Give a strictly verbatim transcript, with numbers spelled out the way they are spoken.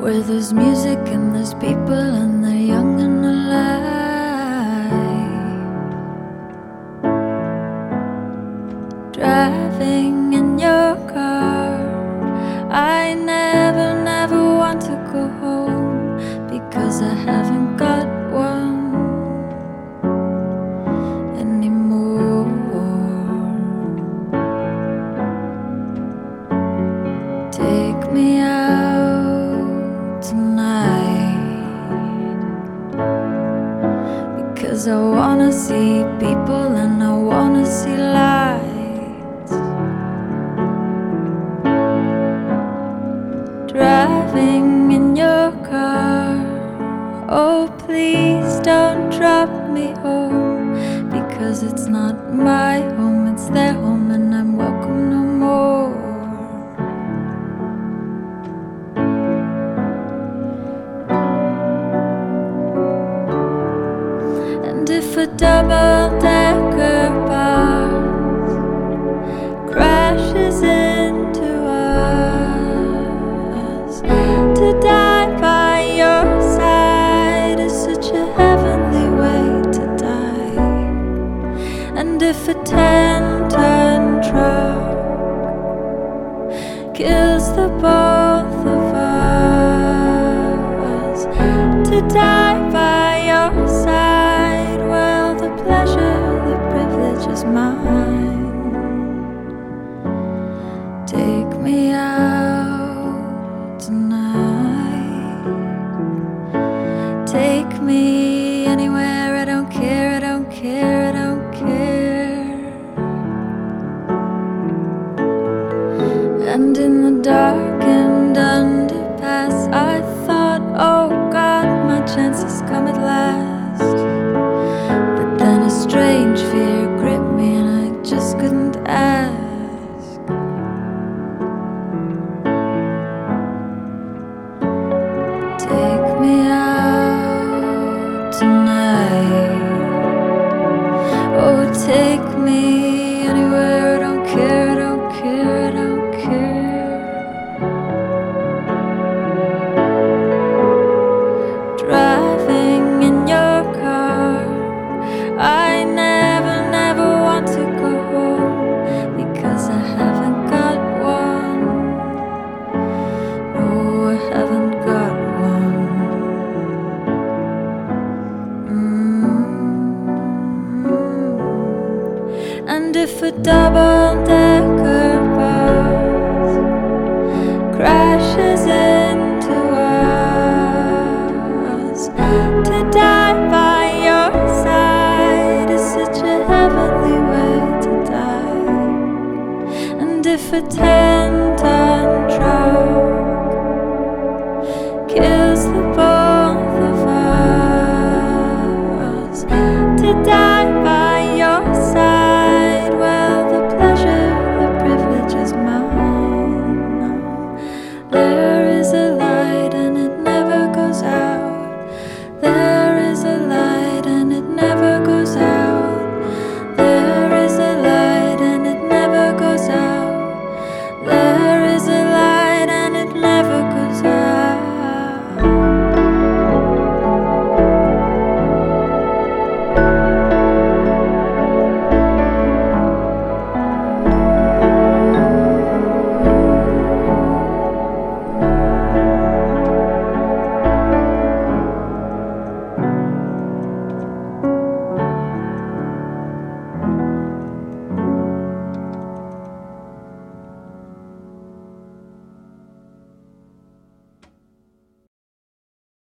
where there's music and there's people and they're young and alive, driving in your car. I never, never want to go home because I haven't got one anymore. Take me out tonight, because I wanna see people and I wanna see lights, driving in your car. Oh, please don't drop me home, because it's not my home, it's their home, and I'm welcome no more. And if a double-decker bus crashes into us, to die by your side is such a heavenly way to die. And if a ten-ton truck kills the both of us, to die by your side, well, the pleasure, the privilege is mine. Take me out tonight, take me anywhere, I don't care, I don't care, I don't care. And in the darkened underpass, I thought, oh God, my chance has come at last. But then a strange fear gripped me and I just couldn't ask. Take me out tonight, oh, take me anywhere, I don't care, I don't care, I don't care. Driving in your car, I never, never want to go home because I haven't got one. No, I haven't got one. Mm-hmm. And if a double-decker bus crashes into us, to die by your side is such a heavenly way to die. And if a ten-ton truck